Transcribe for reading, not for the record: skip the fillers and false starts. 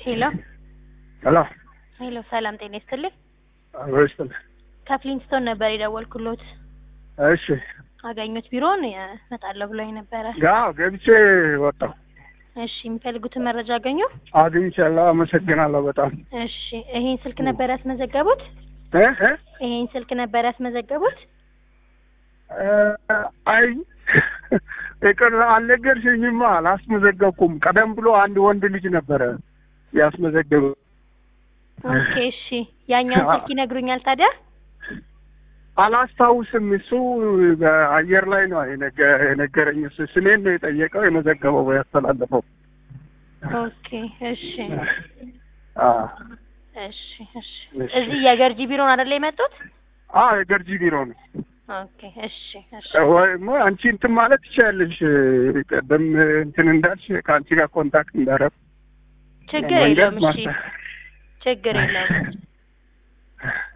ሄሎ ሄሎ ሰላም ጤና ይስጥልኝ አብረሽተን ከፍሊንስቶን ነበር የደወልኩሎት እሺ አገኙት ቢሮን መጣለው ብሎኝ ነበር ጋር ገብቼ ወጣሁ እሺ የሚፈልጉትን መረጃ አገኙ አግኝቻለሁ አመሰግናለሁ በጣም እሺ ይሄን ስልክ ነበር ያስመዘገቡት ይሄን ስልክ ነበር ያስመዘገቡት አይ እቀር አልነገርሽኝማ አላስመዘገብኩም ቀደም ብሎ አንድ ወንድ ልጅ ነበር ያስመዘገበው ኦኬ እሺ ያኛው ስልክ ይነግሩኛል ታዲያ አላስታውስም እሱ በአየር ላይ ነው የነገረኝ ስሜን ነው የጠየቀው የመዘገበው ያስተላለፈው ኦኬ እሺ እሺ እሺ እዚህ የገርጂ ቢሮ ነው አይደል የመጡት የገርጂ ቢሮ ነው ኦኬ እሺ እሺ ወይም አንቺ እንትን ማለት ትችያለሽ ቀደም እንትን እንዳልሽ ከአንቺ ጋር ኮንታክት እንዳደረግ ችግር የለም እሺ ችግር የለም